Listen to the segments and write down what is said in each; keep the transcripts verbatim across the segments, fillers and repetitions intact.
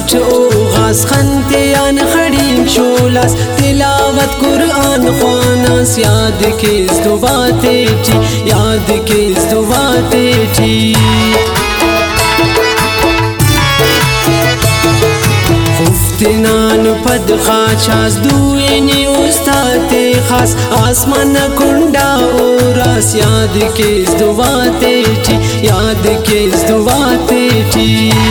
उठ ओगास खंतियान खड़ी शोलास तिलावत कुरान ख्वानास याद के दुआते ची याद के दुआते ची खुफ्तिनान पद खाचास दुएनी उस्ताते खास आसमान कुंडा ओरास याद के दुआते ची याद के दुआते ची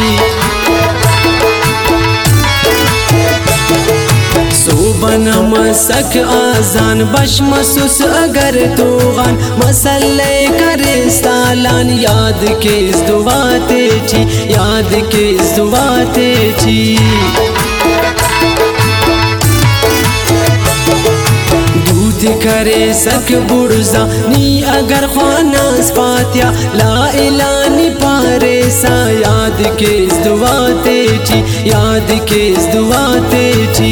सोबना मसक आजान बश मसूस अगर तोगान मसल्ले करे सालान याद के दुआते ची याद के दुआते ची दूध करे सक बुर्जा नी अगर ख्वानास फातिया ला इलानी पारे सा याद के दुआते ची याद के दुआते ची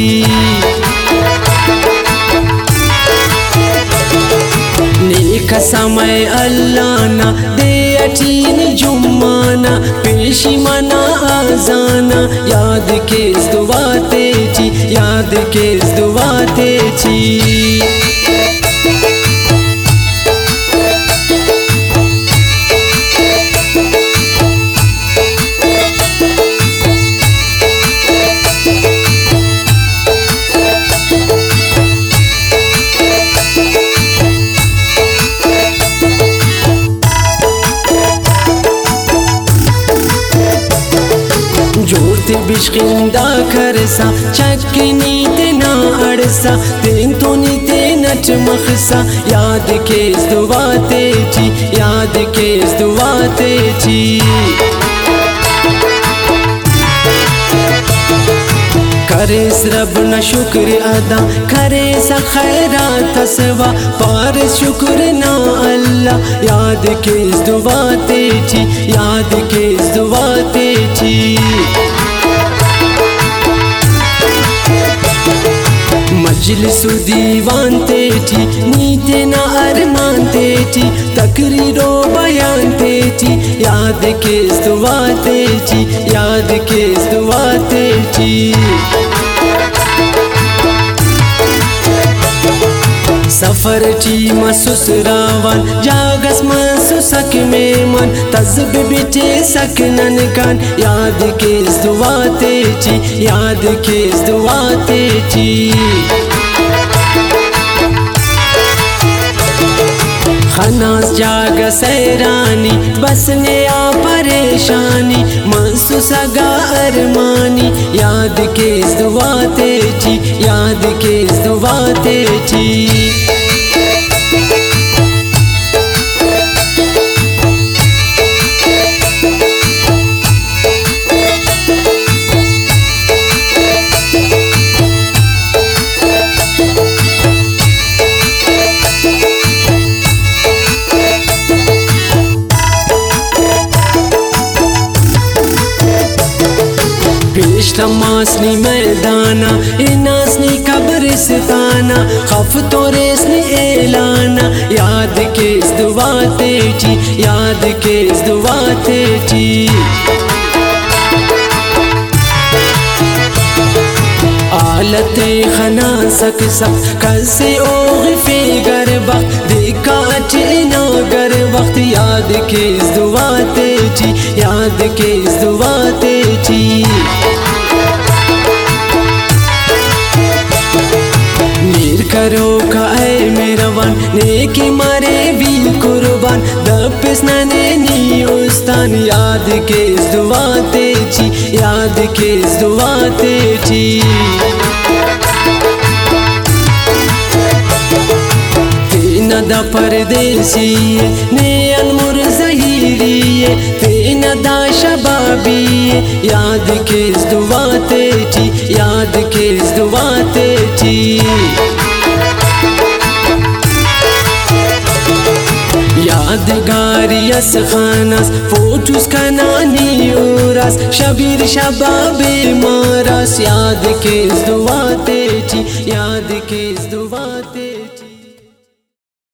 नेक समय अल्लाना दे अटीन जुम्माना पेशी मना आजाना याद के दुआते ची याद के दुआते ची जोरते बिश्किंदा करसा चक्नी तेना अड़सा तेन तो नीते नच मखसा याद के दुआते ची याद के दुआते ची करे रब न शुक्र अदा करे सा खैरात सवा पार शुक्र ना अल्लाह याद के दुआते ची याद के दुआते ची मजलिसु दीवान तेची नीते ना अरमान तेची तकरीरो बयान तेची याद के दुआते ची याद के दुआते ची सफर ची मसूस रावान जागस मसूसक मेमन तज़ब बिचे सकनन कान याद के दुआते ची याद के दुआते ची खनास जाग सैरानी बसने आ परेशानी मनसूसा गा अरमानी याद के दुआते ची याद के दुआते ची पेशतमासनी मैदाना इनासनी कब्रिस्ताना खफ तो रेसनी एलाना याद के दुआते ची याद के दुआते ची आलते खना सक सक कसे ओगफे गर वक्त देखा अचना गर वक्त याद के दुआते ची याद के दुआते ची करो का ऐ मेरा वन नेकी मारे भी कुर्बान दपिस नने नी उस्तान याद के दुआते ची याद के दुआते ची तेना दा परदेसी ने अनमुर ज़हीरी तेना दा शबाबी याद के दुआते ची याद के दुआते ची यादगार यस खानास फोटोस कनानी उरास शबीर शबाबे मारास याद के दुआते ची याद के दुआ